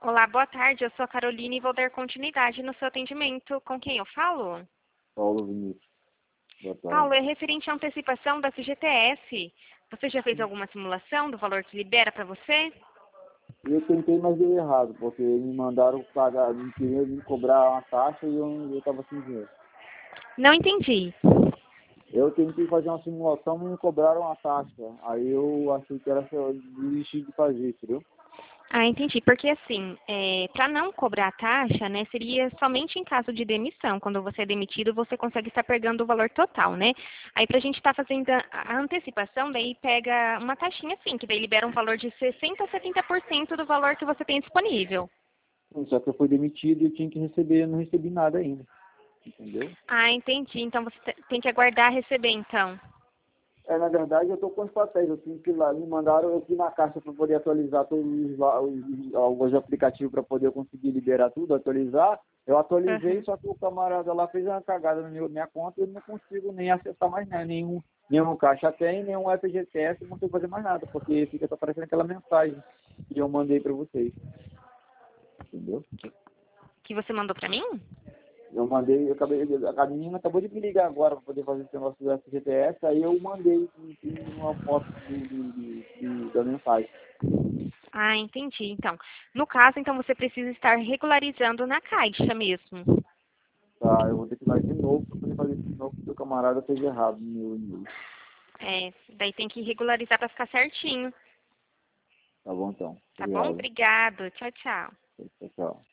Olá, boa tarde. Eu sou a Carolina e vou dar continuidade no seu atendimento. Com quem eu falo? Paulo Vinícius, boa Paulo, tarde. é referente à antecipação da FGTS. Você já fez alguma simulação do valor que libera para você? Eu tentei, mas deu errado, porque me mandaram pagar, me queriam me cobrar uma taxa e eu estava sem dinheiro. Não entendi. Eu tentei fazer uma simulação e me cobraram uma taxa. Aí eu achei que era só desistir de fazer, entendeu? Ah, entendi. Porque assim, para não cobrar a taxa, né, seria somente em caso de demissão. Quando você é demitido, você consegue estar pegando o valor total, né? Aí para a gente estar fazendo a antecipação, daí pega uma taxinha assim, que daí libera um valor de 60% a 70% do valor que você tem disponível. Só que eu fui demitido e eu tinha que receber, eu não recebi nada ainda, entendeu? Ah, entendi. Então você tem que aguardar receber, então. Na verdade, eu estou com os papéis. Eu tinha que ir lá, me mandaram, eu fui na caixa para poder atualizar todos os aplicativos para poder conseguir liberar tudo, atualizar. Eu atualizei, Uhum. só que o camarada lá fez uma cagada na minha conta e eu não consigo nem acessar mais nada. Nenhum caixa tem, nenhum FGTS, não consigo fazer mais nada, porque fica só aparecendo aquela mensagem que eu mandei para vocês, entendeu? Que você mandou para mim? Eu mandei, a menina acabou de me ligar agora para poder fazer esse negócio do FGTS, aí eu mandei uma foto da mensagem. Ah, entendi. Então, no caso, então você precisa estar regularizando na Caixa mesmo. Tá, eu vou ter que ir lá de novo para poder fazer isso de novo, porque o camarada fez errado no meu e-mail. Daí tem que regularizar para ficar certinho. Tá bom então. Tá bom? Obrigado. Obrigado. Tchau, tchau. Tchau, tchau.